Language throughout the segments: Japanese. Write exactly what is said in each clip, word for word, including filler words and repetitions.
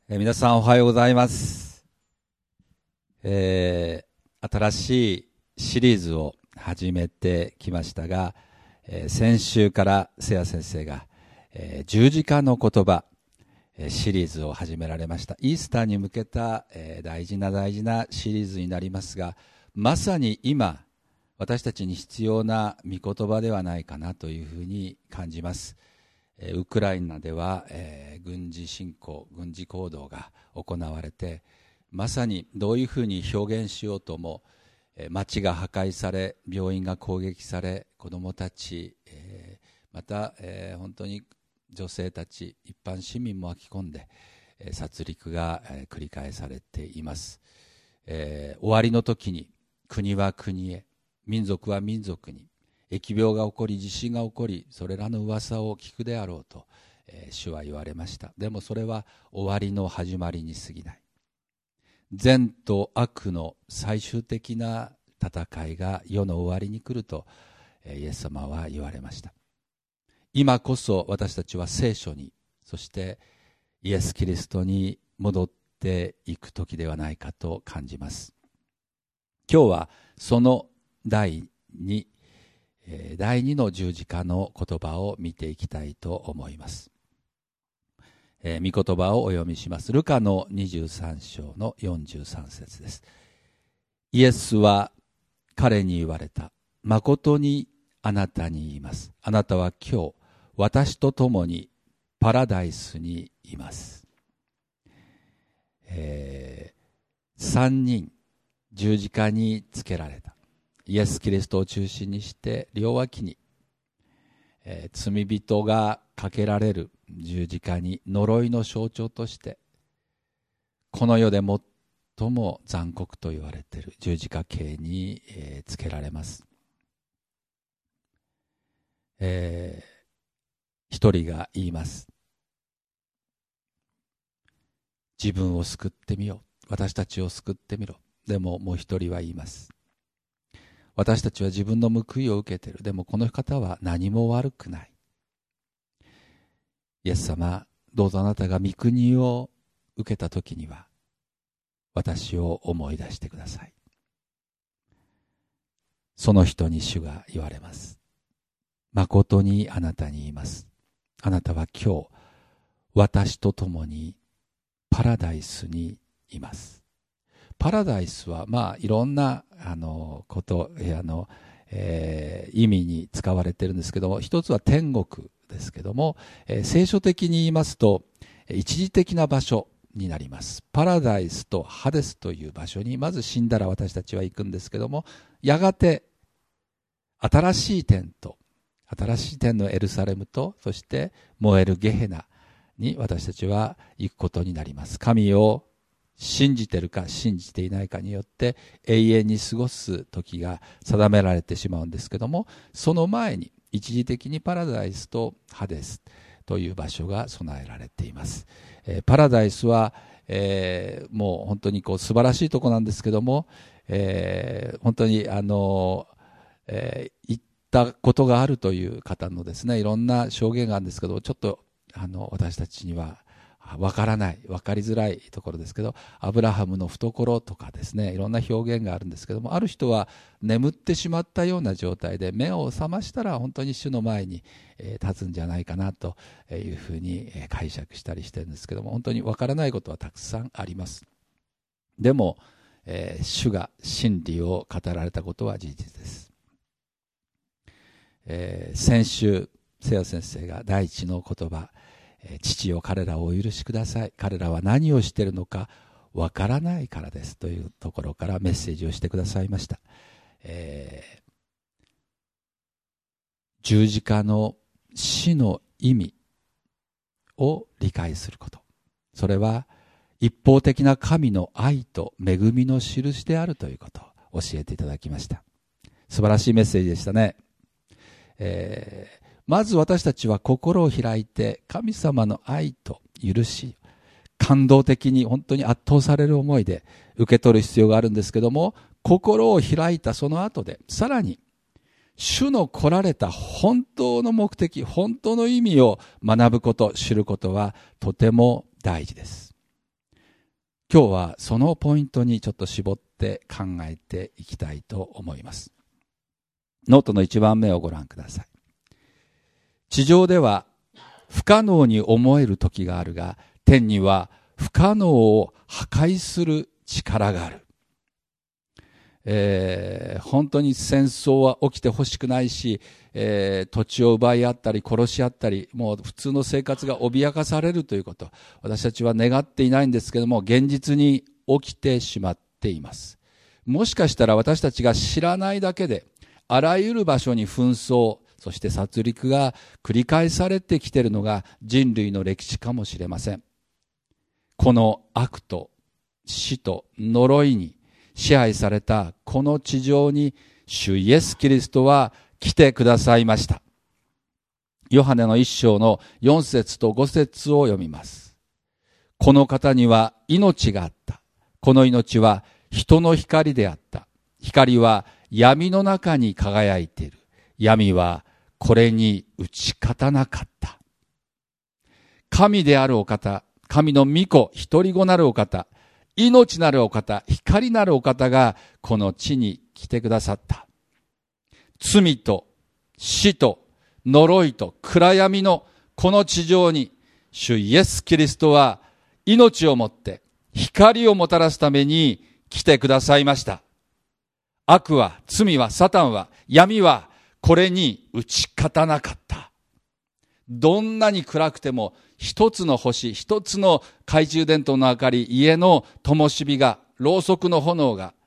えー、皆さんおはようございます、えー、新しいシリーズを始めてきましたが、えー、先週から瀬谷先生が、えー、十字架の言葉、えー、シリーズを始められました。イースターに向けた、えー、大事な大事なシリーズになりますが、まさに今私たちに必要な御言葉ではないかなというふうに感じます。ウクライナでは、えー、軍事侵攻、軍事行動が行われて、まさにどういうふうに表現しようとも、えー、街が破壊され、病院が攻撃され、子どもたち、えー、また、えー、本当に女性たち、一般市民も巻き込んで、えー、殺戮が、えー、繰り返されています。えー、終わりの時に国は国へ、民族は民族に、疫病が起こり地震が起こり、それらの噂を聞くであろうと、えー、主は言われました。でもそれは終わりの始まりに過ぎない。善と悪の最終的な戦いが世の終わりに来ると、えー、イエス様は言われました。今こそ私たちは聖書に、そしてイエス・キリストに戻っていく時ではないかと感じます。今日はその第二第二の十字架の言葉を見ていきたいと思います。えー、御言葉をお読みします。ルカのにじゅうさん章のよんじゅうさん節です。イエスは彼に言われた。誠にあなたに言います。あなたは今日私と共にパラダイスにいます。えー、三人十字架につけられた。イエス・キリストを中心にして両脇に、えー、罪人がかけられる十字架に呪いの象徴としてこの世で最も残酷と言われている十字架刑に、えー、つけられます。えー、一人が言います。自分を救ってみよう。私たちを救ってみろ。でももう一人は言います。私たちは自分の報いを受けている。でもこの方は何も悪くない。イエス様、どうぞあなたが御国を受けたときには私を思い出してください。その人に主が言われます。誠にあなたに言います。あなたは今日私と共にパラダイスにいます。パラダイスはまあいろんなあのこと、あの、えー、意味に使われているんですけども、一つは天国ですけども、えー、聖書的に言いますと一時的な場所になります。パラダイスとハデスという場所にまず死んだら私たちは行くんですけども、やがて新しい天と新しい天のエルサレムと、そして燃えるゲヘナに私たちは行くことになります。神を信じてるか信じていないかによって永遠に過ごす時が定められてしまうんですけども、その前に一時的にパラダイスとハデスという場所が備えられています。えー、パラダイスは、えー、もう本当にこう素晴らしいところなんですけども、えー、本当にあの、えー、行ったことがあるという方のですね、いろんな証言があるんですけど、ちょっとあの私たちにはわからない、わかりづらいところですけど、アブラハムの懐とかですね、いろんな表現があるんですけども、ある人は眠ってしまったような状態で目を覚ましたら本当に主の前に立つんじゃないかなというふうに解釈したりしてるんですけども、本当にわからないことはたくさんあります。でも、えー、主が真理を語られたことは事実です。えー、先週瀬谷先生が第一の言葉、父よ彼らをお許しください、彼らは何をしているのかわからないからですというところからメッセージをしてくださいました。えー、十字架の死の意味を理解すること、それは一方的な神の愛と恵みの印であるということを教えていただきました。素晴らしいメッセージでしたね。えーまず私たちは心を開いて神様の愛と許し、感動的に本当に圧倒される思いで受け取る必要があるんですけども、心を開いたその後でさらに主の来られた本当の目的、本当の意味を学ぶこと、知ることはとても大事です。 今日はそのポイントにちょっと絞って考えていきたいと思います。ノートの一番目をご覧ください。地上では不可能に思える時があるが、天には不可能を破壊する力がある。えー、本当に戦争は起きてほしくないし、えー、土地を奪い合ったり殺し合ったり、もう普通の生活が脅かされるということ、私たちは願っていないんですけども、現実に起きてしまっています。もしかしたら私たちが知らないだけで、あらゆる場所に紛争、そして殺戮が繰り返されてきているのが人類の歴史かもしれません。この悪と死と呪いに支配されたこの地上に主イエス・キリストは来てくださいました。ヨハネの一章のよん節とご節を読みます。この方には命があった。この命は人の光であった。光は闇の中に輝いている。闇はこれに打ち勝たなかった。神であるお方、神の御子、一人子なるお方、命なるお方、光なるお方がこの地に来てくださった。罪と死と呪いと暗闇のこの地上に主イエス・キリストは命をもって光をもたらすために来てくださいました。悪は、罪は、サタンは、闇はこれに打ち勝たなかった。どんなに暗くても一つの星、一つの懐中電灯の明かり、家の灯火が、ろうそくの炎が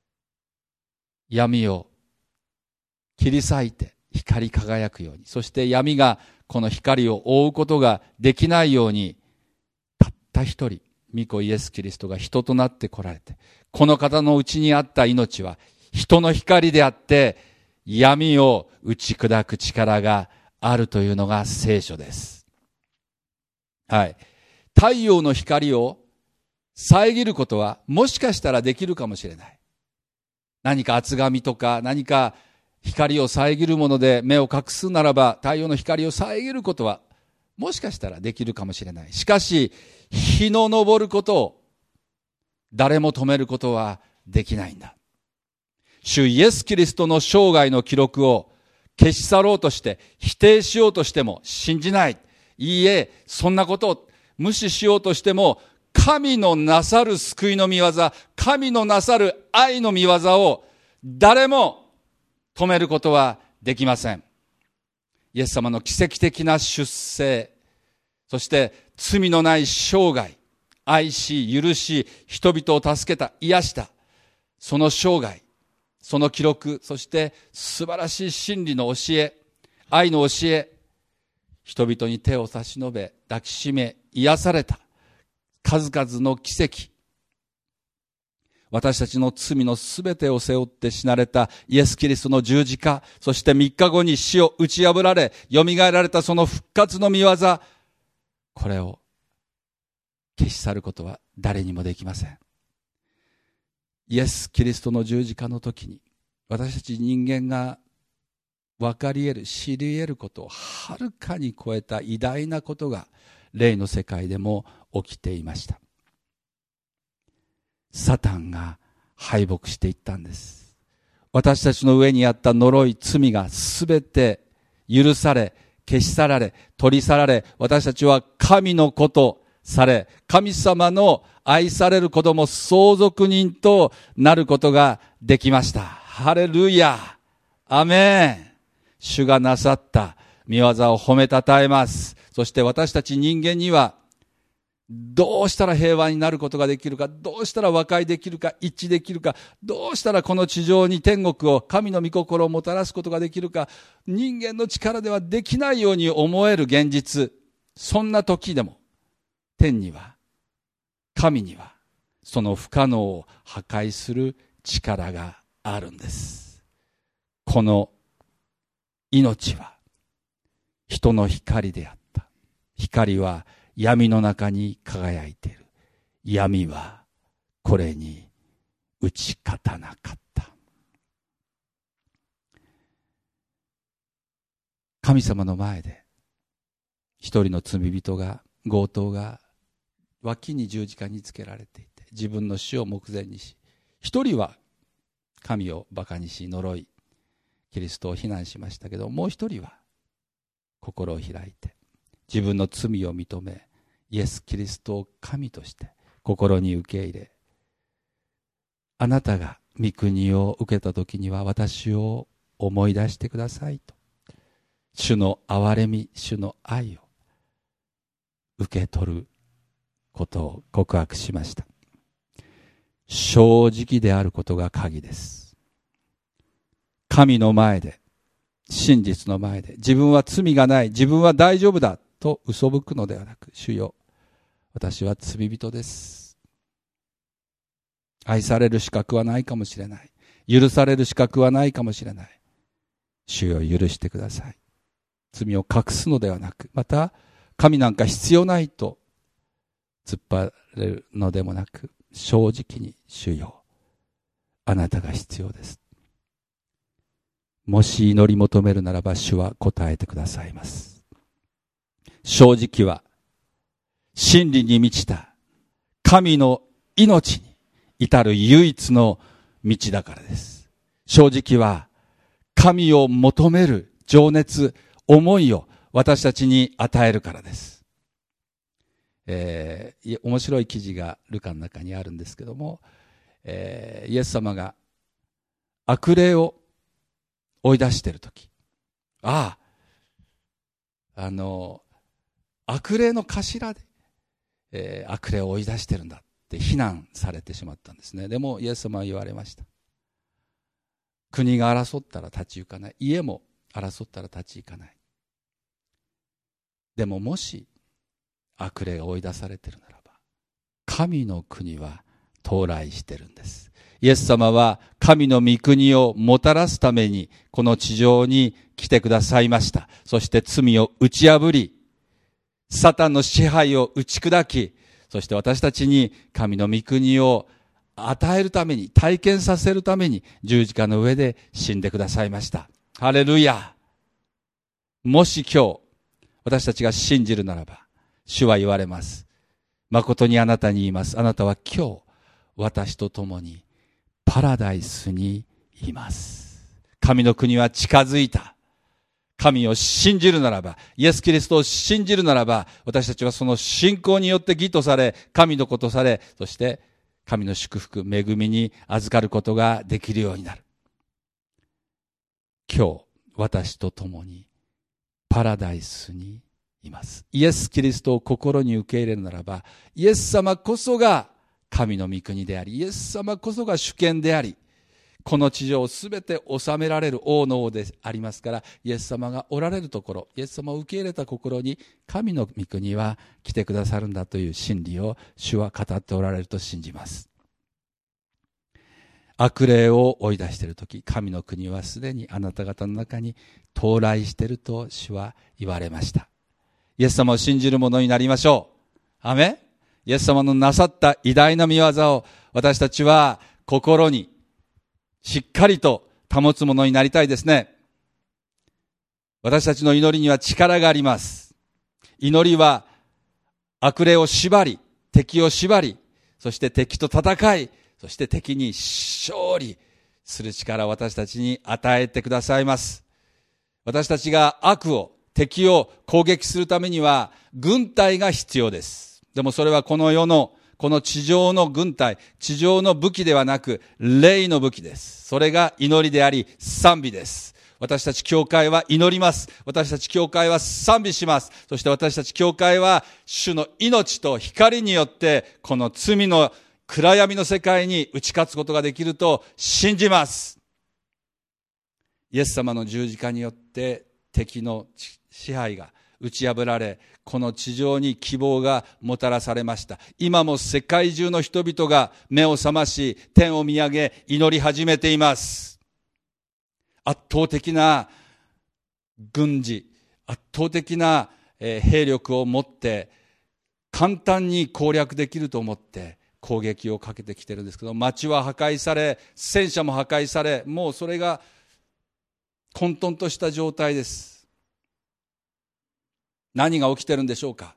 闇を切り裂いて光り輝くように、そして闇がこの光を覆うことができないように、たった一人、御子イエス・キリストが人となって来られて、この方のうちにあった命は人の光であって、闇を打ち砕く力があるというのが聖書です。はい。太陽の光を遮ることはもしかしたらできるかもしれない。何か厚紙とか何か光を遮るもので目を隠すならば、太陽の光を遮ることはもしかしたらできるかもしれない。しかし、日の昇ることを誰も止めることはできないんだ。主イエス・キリストの生涯の記録を消し去ろうとして否定しようとしても信じない。いいえ、そんなことを無視しようとしても、神のなさる救いの御業、神のなさる愛の御業を誰も止めることはできません。イエス様の奇跡的な出生、そして罪のない生涯、愛し、許し、人々を助けた、癒した、その生涯、その記録、そして素晴らしい真理の教え、愛の教え、人々に手を差し伸べ、抱きしめ、癒された数々の奇跡。私たちの罪のすべてを背負って死なれたイエス・キリストの十字架、そして三日後に死を打ち破られ、蘇られたその復活の御業、これを消し去ることは誰にもできません。イエス・キリストの十字架の時に、私たち人間が分かり得る、知り得ることをはるかに超えた偉大なことが霊の世界でも起きていました。サタンが敗北していったんです。私たちの上にあった呪い、罪がすべて許され、消し去られ、取り去られ、私たちは神の子とされ、神様の愛される子供、相続人となることができました。ハレルヤ、アメン。主がなさった御業を褒めたたえます。そして私たち人間にはどうしたら平和になることができるか、どうしたら和解できるか、一致できるか、どうしたらこの地上に天国を、神の御心をもたらすことができるか、人間の力ではできないように思える現実、そんな時でも天には、神にはその不可能を破壊する力があるんです。この命は人の光であった。光は闇の中に輝いている。闇はこれに打ち勝たなかった。神様の前で一人の罪人が、強盗が脇に十字架につけられていて、 自分の死を目前にし、一人は神をバカにし呪いキリストを非難しましたけど、もう一人は心を開いて自分の罪を認め、イエス・キリストを神として心に受け入れ、あなたが御国を受けた時には私を思い出してくださいと、主の憐れみ、主の愛を受け取ることを告白しました。正直であることが鍵です。神の前で、真実の前で、自分は罪がない、自分は大丈夫だと嘘吹くのではなく、主よ、私は罪人です。愛される資格はないかもしれない。許される資格はないかもしれない。主よ、許してください。罪を隠すのではなく、また神なんか必要ないと突っ張れるのでもなく、正直に主よ、あなたが必要です。もし祈り求めるならば主は答えてくださいます。正直は真理に満ちた神の命に至る唯一の道だからです。正直は神を求める情熱、思いを私たちに与えるからです。えー、面白い記事がルカの中にあるんですけども、えー、イエス様が悪霊を追い出しているとき、ああ、あの、悪霊の頭で、えー、悪霊を追い出してるんだって非難されてしまったんですね。でもイエス様は言われました。国が争ったら立ち行かない。家も争ったら立ち行かない。でももし悪霊が追い出されているならば、神の国は到来してるんです。イエス様は神の御国をもたらすためにこの地上に来てくださいました。そして罪を打ち破り、サタンの支配を打ち砕き、そして私たちに神の御国を与えるために、体験させるために十字架の上で死んでくださいました。ハレルヤ。もし今日私たちが信じるならば、主は言われます。誠にあなたに言います。あなたは今日私と共にパラダイスにいます。神の国は近づいた。神を信じるならば、イエス・キリストを信じるならば、私たちはその信仰によって義とされ、神の子とされ、そして神の祝福、恵みに預かることができるようになる。今日、私と共にパラダイスにいます。イエス・キリストを心に受け入れるならば、イエス様こそが神の御国であり、イエス様こそが主権であり、この地上をすべて治められる王の王でありますから、イエス様がおられるところ、イエス様を受け入れた心に神の御国は来てくださるんだという真理を主は語っておられると信じます。悪霊を追い出しているとき、神の国はすでにあなた方の中に到来していると主は言われました。イエス様を信じる者になりましょう。アメン。イエス様のなさった偉大な御業を私たちは心にしっかりと保つものになりたいですね。私たちの祈りには力があります。祈りは悪霊を縛り、敵を縛り、そして敵と戦い、そして敵に勝利する力を私たちに与えてくださいます。私たちが悪を、敵を攻撃するためには軍隊が必要です。でもそれはこの世のこの地上の軍隊、地上の武器ではなく霊の武器です。それが祈りであり賛美です。私たち教会は祈ります。私たち教会は賛美します。そして私たち教会は主の命と光によってこの罪の暗闇の世界に打ち勝つことができると信じます。イエス様の十字架によって敵の支配が打ち破られ、この地上に希望がもたらされました。今も世界中の人々が目を覚まし、天を見上げ、祈り始めています。圧倒的な軍事、圧倒的な兵力を持って、簡単に攻略できると思って攻撃をかけてきてるんですけど、町は破壊され、戦車も破壊され、もうそれが混沌とした状態です。何が起きてるんでしょうか。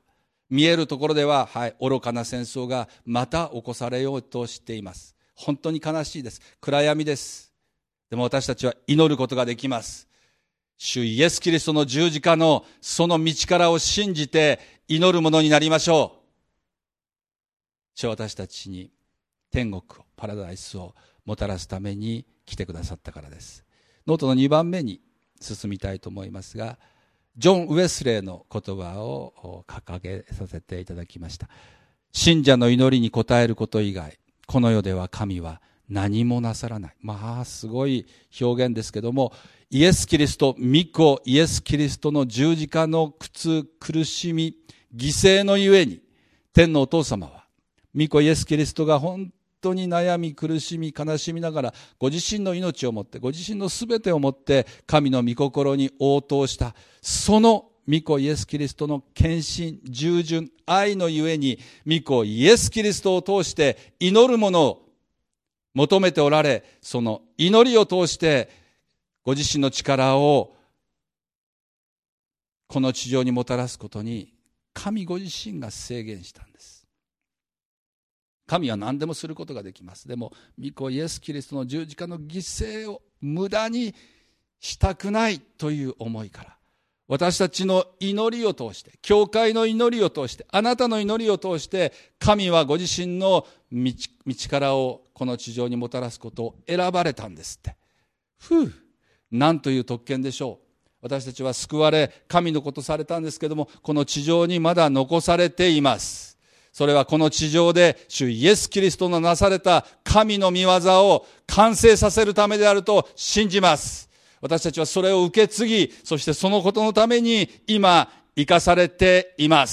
見えるところでは、はい、愚かな戦争がまた起こされようとしています。本当に悲しいです。暗闇です。でも私たちは祈ることができます。主イエス・キリストの十字架のその道からを信じて祈るものになりましょう。主は私たちに天国を、パラダイスをもたらすために来てくださったからです。ノートのにばんめに進みたいと思いますが、ジョン・ウェスレーの言葉を掲げさせていただきました。信者の祈りに応えること以外、この世では神は何もなさらない。まあすごい表現ですけども、イエス・キリスト、御子イエス・キリストの十字架の苦痛、苦しみ、犠牲のゆえに、天のお父様は御子イエス・キリストが本当に悩み苦しみ悲しみながら、ご自身の命をもって、ご自身のすべてをもって神の御心に応答した、その御子イエス・キリストの献身、従順、愛のゆえに、御子イエス・キリストを通して祈るものを求めておられ、その祈りを通してご自身の力をこの地上にもたらすことに神ご自身が制限したんです。神は何でもすることができます。でも御子イエス・キリストの十字架の犠牲を無駄にしたくないという思いから、私たちの祈りを通して、教会の祈りを通して、あなたの祈りを通して、神はご自身の道、道からをこの地上にもたらすことを選ばれたんですって。ふう、なんという特権でしょう。私たちは救われ、神のことされたんですけども、この地上にまだ残されています。それはこの地上で主イエス・キリストのなされた神の御業を完成させるためであると信じます。私たちはそれを受け継ぎ、そしてそのことのために今生かされています。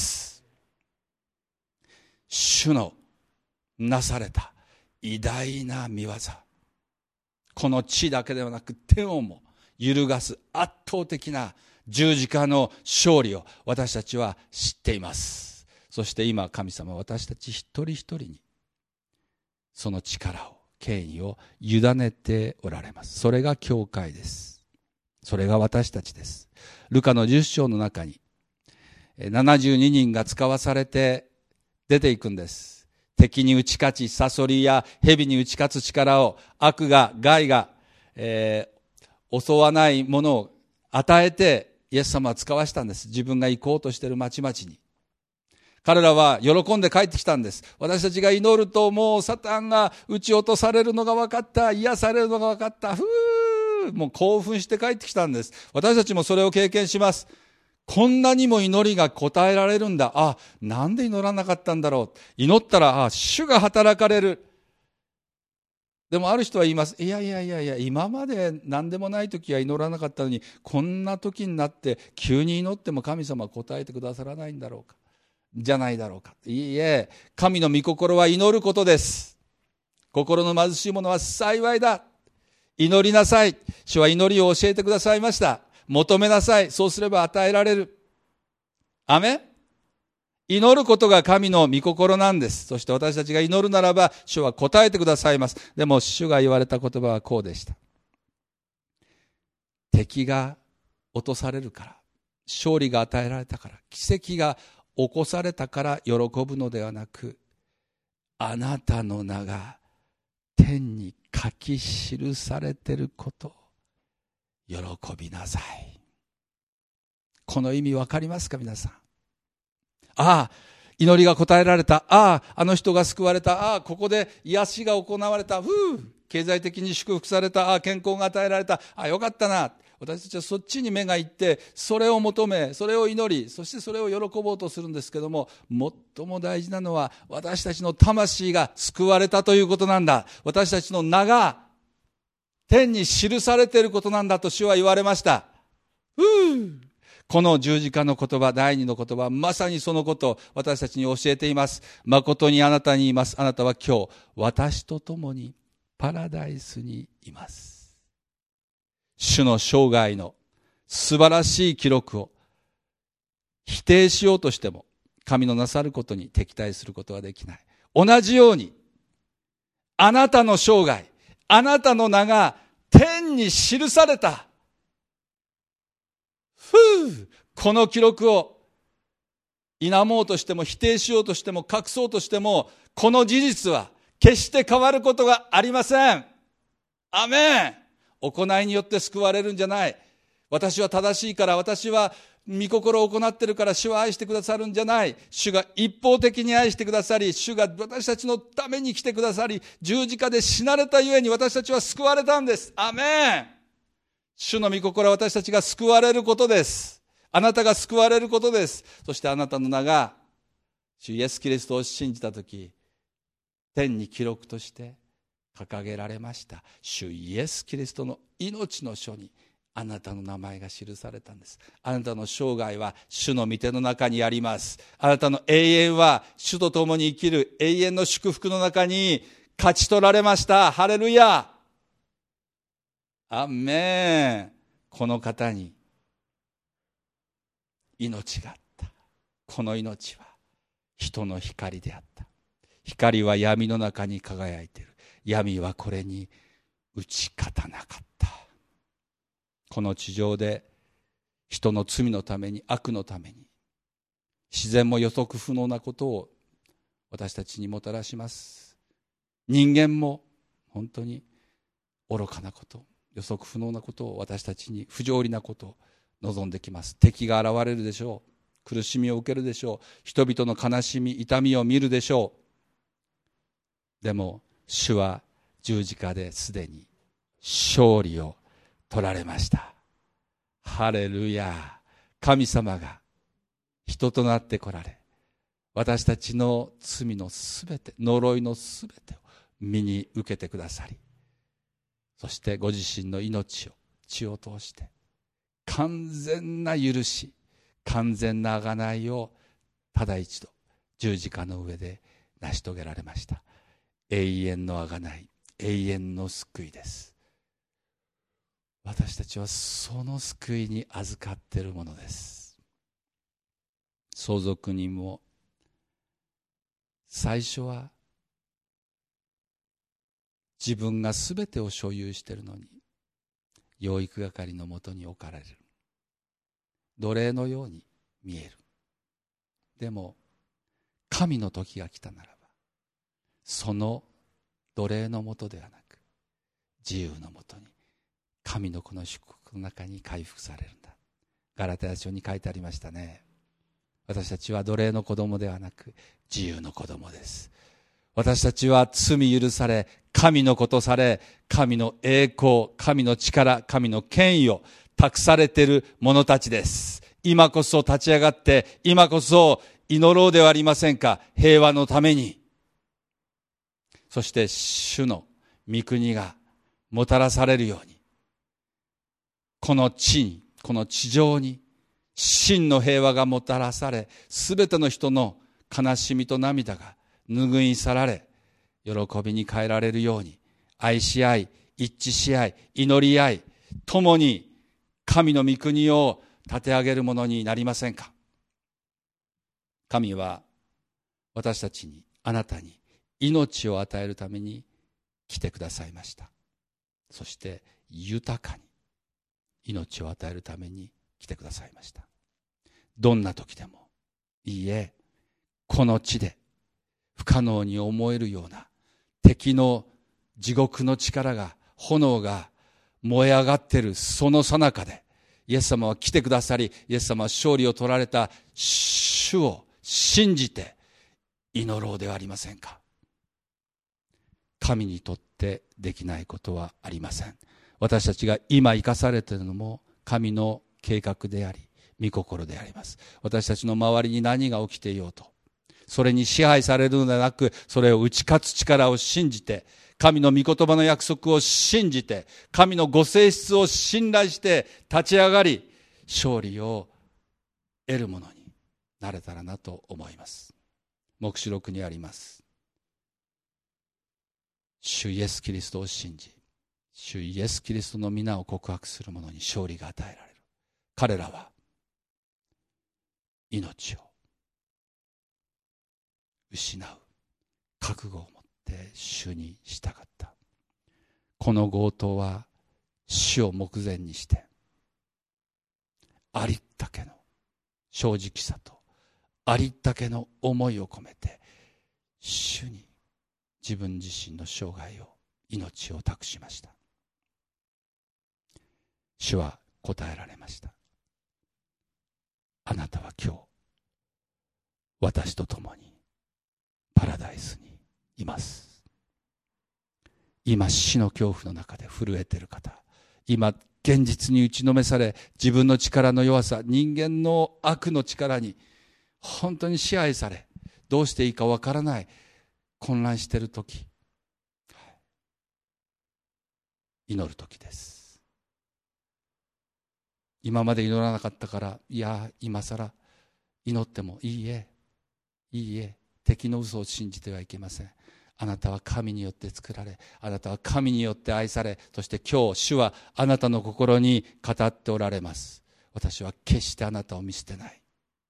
主のなされた偉大な御業、この地だけではなく天をも揺るがす圧倒的な十字架の勝利を私たちは知っています。そして今神様は私たち一人一人にその力を、権威を委ねておられます。それが教会です。それが私たちです。ルカのじゅっ章の中にななじゅうににんが使わされて出ていくんです。敵に打ち勝ち、サソリや蛇に打ち勝つ力を、悪が害が、えー、襲わないものを与えてイエス様は使わしたんです。自分が行こうとしている町々に。彼らは喜んで帰ってきたんです。私たちが祈るともうサタンが撃ち落とされるのが分かった。癒されるのが分かった。ふー、もう興奮して帰ってきたんです。私たちもそれを経験します。こんなにも祈りが応えられるんだ。あ、なんで祈らなかったんだろう。祈ったら、あ、主が働かれる。でもある人は言います。いやいやいやいや、今まで何でもない時は祈らなかったのに、こんな時になって急に祈っても神様は答えてくださらないんだろうか。じゃないだろうか。いいえ、神の御心は祈ることです。心の貧しい者は幸いだ。祈りなさい。主は祈りを教えてくださいました。求めなさい。そうすれば与えられる。アメン。祈ることが神の御心なんです。そして私たちが祈るならば、主は答えてくださいます。でも主が言われた言葉はこうでした。敵が落とされるから、勝利が与えられたから、奇跡が起こされたから喜ぶのではなく、あなたの名が天に書き記されていることを喜びなさい。この意味わかりますか皆さん。ああ、祈りが答えられた。ああ、あの人が救われた。ああ、ここで癒しが行われた。ふう、経済的に祝福された。ああ、健康が与えられた。ああ、よかったな。私たちはそっちに目がいって、それを求め、それを祈り、そしてそれを喜ぼうとするんですけども、最も大事なのは私たちの魂が救われたということなんだ。私たちの名が天に記されていることなんだと主は言われました。ふう、この十字架の言葉、第二の言葉、まさにそのことを私たちに教えています。誠にあなたに言います。あなたは今日、私と共にパラダイスにいます。主の生涯の素晴らしい記録を否定しようとしても、神のなさることに敵対することはできない。同じように、あなたの生涯、あなたの名が天に記された。ふう、この記録を否もうとしても否定しようとしても隠そうとしても、この事実は決して変わることがありません。アメン。行いによって救われるんじゃない。私は正しいから、私は御心を行っているから主は愛してくださるんじゃない。主が一方的に愛してくださり、主が私たちのために来てくださり、十字架で死なれたゆえに私たちは救われたんです。アメン。主の御心は私たちが救われることです。あなたが救われることです。そしてあなたの名が主イエスキリストを信じたとき、天に記録として掲げられました。主イエスキリストの命の書にあなたの名前が記されたんです。あなたの生涯は主の御手の中にあります。あなたの永遠は主と共に生きる永遠の祝福の中に勝ち取られました。ハレルヤ。アーメン。この方に命があった。この命は人の光であった。光は闇の中に輝いている。闇はこれに打ち勝たなかった。この地上で人の罪のために、悪のために、自然も予測不能なことを私たちにもたらします。人間も本当に愚かなこと、予測不能なことを私たちに、不条理なことを望んできます。敵が現れるでしょう。苦しみを受けるでしょう。人々の悲しみ、痛みを見るでしょう。でも主は十字架ですでに勝利を取られました。ハレルヤ。神様が人となって来られ、私たちの罪のすべて、呪いのすべてを身に受けてくださり、そしてご自身の命を、血を通して完全な許し、完全な贖いをただ一度十字架の上で成し遂げられました。永遠の贖い、永遠の救いです。私たちはその救いに預かっているものです。相続人も最初は自分が全てを所有しているのに、養育係のもとに置かれる。奴隷のように見える。でも神の時が来たならば、その奴隷のもとではなく、自由のもとに、神のこの祝福の中に回復されるんだ。ガラテヤ書に書いてありましたね。私たちは奴隷の子供ではなく自由の子供です。私たちは罪許され、神の子とされ、神の栄光、神の力、神の権威を託されている者たちです。今こそ立ち上がって、今こそ祈ろうではありませんか。平和のために。そして主の御国がもたらされるように、この地に、この地上に真の平和がもたらされ、すべての人の悲しみと涙が拭い去られ、喜びに変えられるように、愛し合い、一致し合い、祈り合い、共に神の御国を立て上げるものになりませんか。神は私たちに、あなたに命を与えるために来てくださいました。そして豊かに命を与えるために来てくださいました。どんな時でも、いいえ、この地で不可能に思えるような敵の地獄の力が、炎が燃え上がっているその最中で、イエス様は来てくださり、イエス様は勝利を取られた主を信じて祈ろうではありませんか。神にとってできないことはありません。私たちが今生かされているのも神の計画であり、御心であります。私たちの周りに何が起きていようと、それに支配されるのではなく、それを打ち勝つ力を信じて、神の御言葉の約束を信じて、神のご性質を信頼して立ち上がり、勝利を得るものになれたらなと思います。黙示録にあります。主イエスキリストを信じ、主イエスキリストの皆を告白する者に勝利が与えられる。彼らは命を失う覚悟を持って主に従った。この強盗は死を目前にして、ありったけの正直さとありったけの思いを込めて主に自分自身の生涯を、命を託しました。主は答えられました。あなたは今日私と共にパラダイスにいます。今死の恐怖の中で震えている方、今現実に打ちのめされ、自分の力の弱さ、人間の悪の力に本当に支配され、どうしていいかわからない、混乱している時、祈る時です。今まで祈らなかったから、いや今さら祈ってもいいえ、いいえ、敵の嘘を信じてはいけません。あなたは神によって作られ、あなたは神によって愛され、そして今日主はあなたの心に語っておられます。私は決してあなたを見捨てない。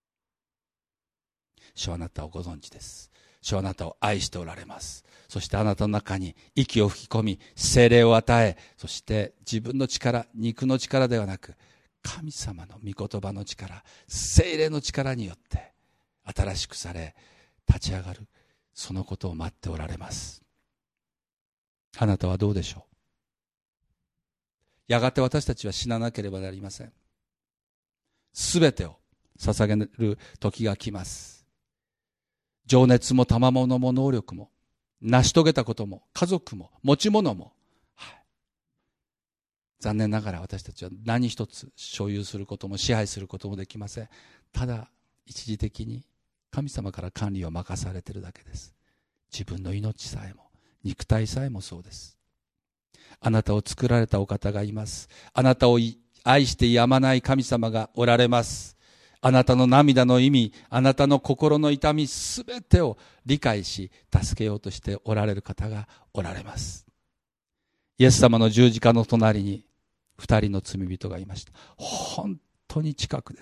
主はあなたをご存知です。主はあなたを愛しておられます。そしてあなたの中に息を吹き込み、聖霊を与え、そして自分の力、肉の力ではなく、神様の御言葉の力、聖霊の力によって新しくされ、立ち上がる、そのことを待っておられます。あなたはどうでしょう。やがて私たちは死ななければなりません。すべてを捧げる時が来ます。情熱も賜物も能力も、成し遂げたことも、家族も、持ち物も、はい、残念ながら私たちは何一つ所有することも支配することもできません。ただ一時的に神様から管理を任されているだけです。自分の命さえも、肉体さえもそうです。あなたを作られたお方がいます。あなたを愛してやまない神様がおられます。あなたの涙の意味、あなたの心の痛みすべてを理解し、助けようとしておられる方がおられます。イエス様の十字架の隣に二人の罪人がいました。本当に近くです。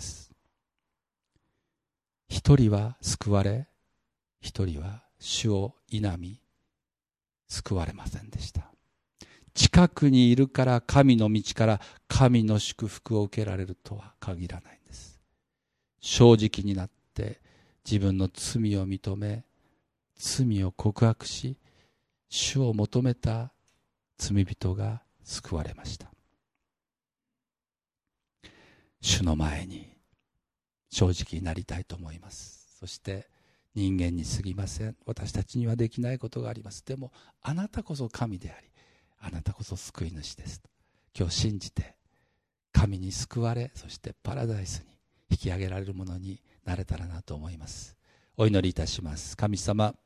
一人は救われ、一人は主を否み、救われませんでした。近くにいるから神の道から神の祝福を受けられるとは限らないんです。正直になって自分の罪を認め、罪を告白し、主を求めた罪人が救われました。主の前に正直になりたいと思います。そして人間に過ぎません。私たちにはできないことがあります。でもあなたこそ神であり、あなたこそ救い主ですと今日信じて、神に救われ、そしてパラダイスに引き上げられるものになれたらなと思います。お祈りいたします。神様、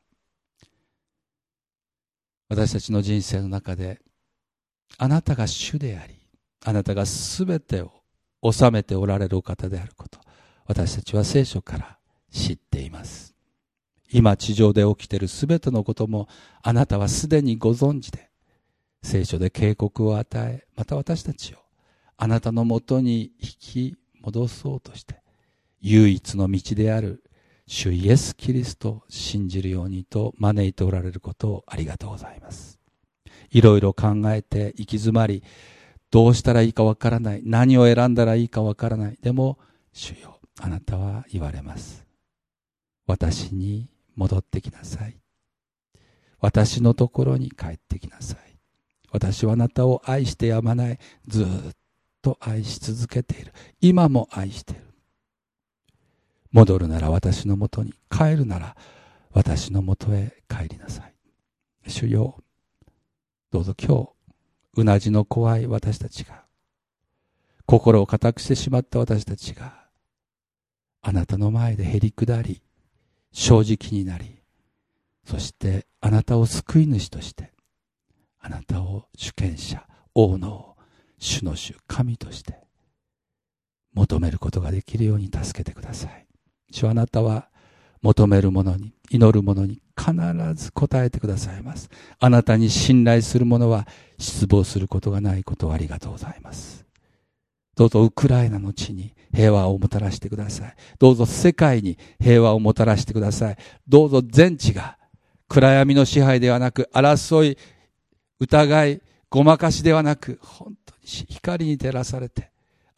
私たちの人生の中であなたが主であり、あなたがすべてを治めておられるお方であること、私たちは聖書から知っています。今地上で起きているすべてのこともあなたはすでにご存知で、聖書で警告を与え、また私たちをあなたのもとに引き戻そうとして、唯一の道である主イエス・キリストを信じるようにと招いておられることをありがとうございます。いろいろ考えて行き詰まり、どうしたらいいかわからない、何を選んだらいいかわからない。でも主よ、あなたは言われます。私に戻ってきなさい。私のところに帰ってきなさい。私はあなたを愛してやまない。ずっと愛し続けている。今も愛している。戻るなら私のもとに、帰るなら私のもとへ帰りなさい。主よ、どうぞ今日、うなじの怖い私たちが、心を固くしてしまった私たちが、あなたの前でへり下り、正直になり、そしてあなたを救い主として、あなたを主権者、王の主の主、神として求めることができるように助けてください。主はあなたは求める者に、祈る者に必ず答えてくださいます。あなたに信頼する者は失望することがないことをありがとうございます。どうぞウクライナの地に平和をもたらしてください。どうぞ世界に平和をもたらしてください。どうぞ全地が暗闇の支配ではなく、争い、疑い、ごまかしではなく、本当に光に照らされて、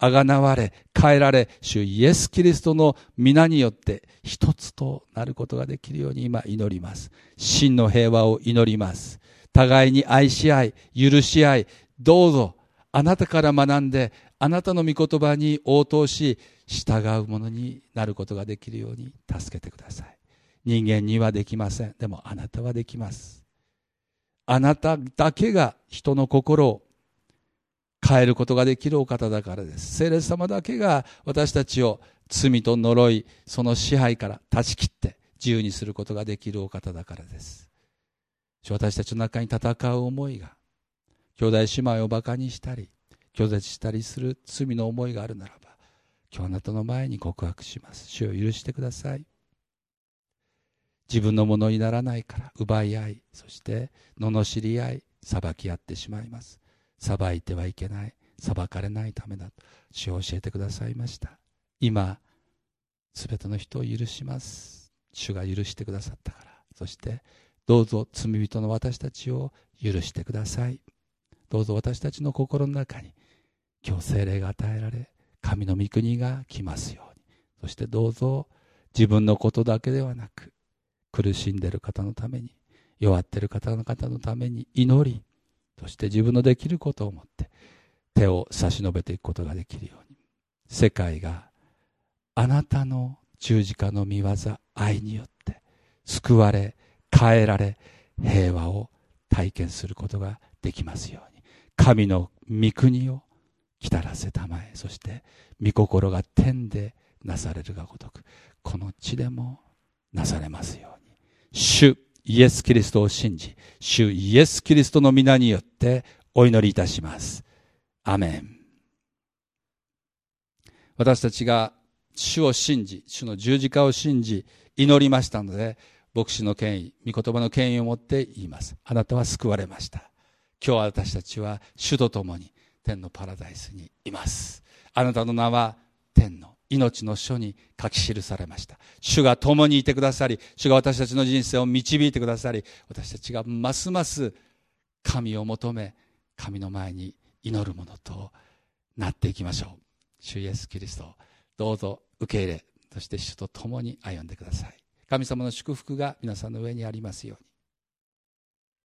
あがなわれ、変えられ、主イエス・キリストの皆によって一つとなることができるように今祈ります。真の平和を祈ります。互いに愛し合い、許し合い、どうぞあなたから学んで、あなたの御言葉に応答し、従うものになることができるように助けてください。人間にはできません。でもあなたはできます。あなただけが人の心を変えることができるお方だからです。聖霊様だけが私たちを罪と呪い、その支配から断ち切って自由にすることができるお方だからです。私たちの中に戦う思いが、兄弟姉妹をバカにしたり、拒絶したりする罪の思いがあるならば、今日あなたの前に告白します。主を許してください。自分のものにならないから奪い合い、そして罵り合い、裁き合ってしまいます。裁いてはいけない、裁かれないためだと主を教えてくださいました。今すべての人を許します。主が許してくださったから。そしてどうぞ罪人の私たちを許してください。どうぞ私たちの心の中に今日聖霊が与えられ、神の御国が来ますように。そしてどうぞ自分のことだけではなく、苦しんでいる方のために、弱っている方の方のために祈り、そして自分のできることを持って手を差し伸べていくことができるように、世界があなたの十字架の御業、愛によって救われ、変えられ、平和を体験することができますように、神の御国を来たらせたまえ、そして御心が天でなされるがごとく、この地でもなされますように、主イエス・キリストを信じ、主イエス・キリストの皆によってお祈りいたします。アメン。私たちが主を信じ、主の十字架を信じ祈りましたので、牧師の権威、御言葉の権威を持って言います。あなたは救われました。今日私たちは主と共に天のパラダイスにいます。あなたの名は天の命の書に書き記されました。主が共にいてくださり、主が私たちの人生を導いてくださり、私たちがますます神を求め、神の前に祈るものとなっていきましょう。主イエスキリストをどうぞ受け入れ、そして主と共に歩んでください。神様の祝福が皆さんの上にありますように。